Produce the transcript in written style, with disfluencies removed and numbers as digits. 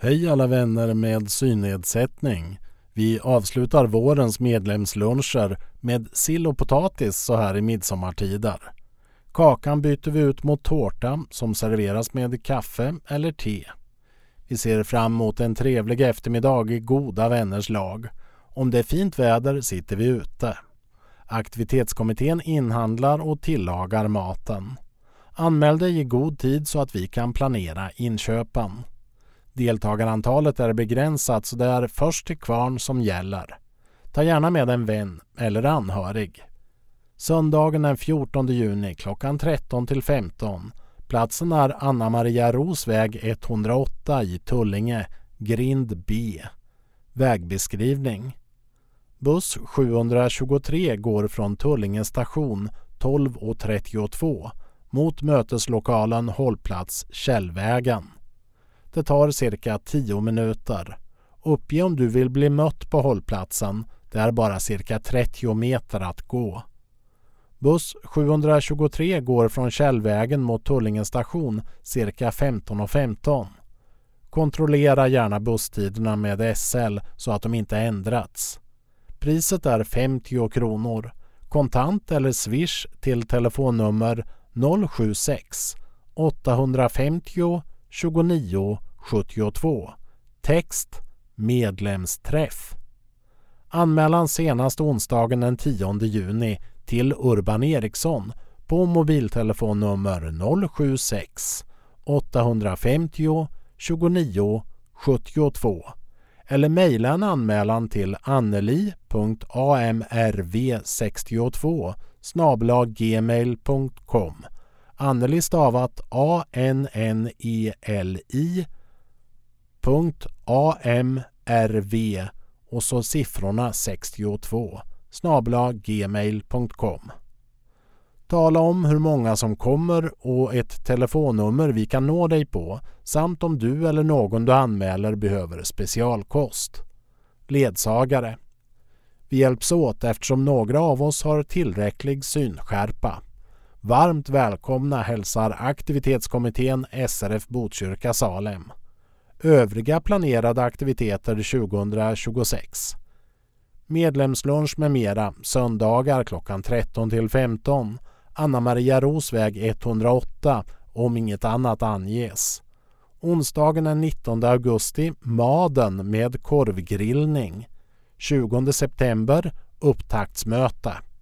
Hej alla vänner med synnedsättning. Vi avslutar vårens medlemsluncher med sill och potatis så här i midsommartider. Kakan byter vi ut mot tårta som serveras med kaffe eller te. Vi ser fram emot en trevlig eftermiddag i goda vänners lag. Om det är fint väder sitter vi ute. Aktivitetskommittén inhandlar och tillagar maten. Anmäl dig i god tid så att vi kan planera inköpen. Deltagarantalet är begränsat så det är först till kvarn som gäller. Ta gärna med en vän eller anhörig. Söndagen den 14 juni klockan 13-15. Platsen är Anna Maria Rosväg 108 i Tullinge, grind B. Vägbeskrivning. Buss 723 går från Tullinge station 12:32 mot möteslokalen hållplats Källvägen. Det tar cirka 10 minuter. Uppge om du vill bli mött på hållplatsen. Det är bara cirka 30 meter att gå. Buss 723 går från Källvägen mot Tullinge station cirka 15:15. Kontrollera gärna busstiderna med SL så att de inte ändrats. Priset är 50 kronor. Kontant eller swish till telefonnummer 076 850 29 72. Text medlemsträff. Anmälan senast onsdagen den 10 juni till Urban Eriksson på mobiltelefonnummer 076 850 29 72 eller mejla en anmälan till anneli.amrv62@gmail.com. Anneli stavat ANNELI.AMRV och så siffrorna 62 @gmail.com. Tala om hur många som kommer och ett telefonnummer vi kan nå dig på samt om du eller någon du anmäler behöver specialkost. Ledsagare. Vi hjälps åt eftersom några av oss har tillräcklig synskärpa. Varmt välkomna hälsar aktivitetskommittén SRF Botkyrka Salem. Övriga planerade aktiviteter 2026. Medlemslunch med mera söndagar klockan 13-15. Anna Maria Rosväg 108 om inget annat anges. Onsdagen den 19 augusti Maden med korvgrillning. 20 september upptaktsmöte.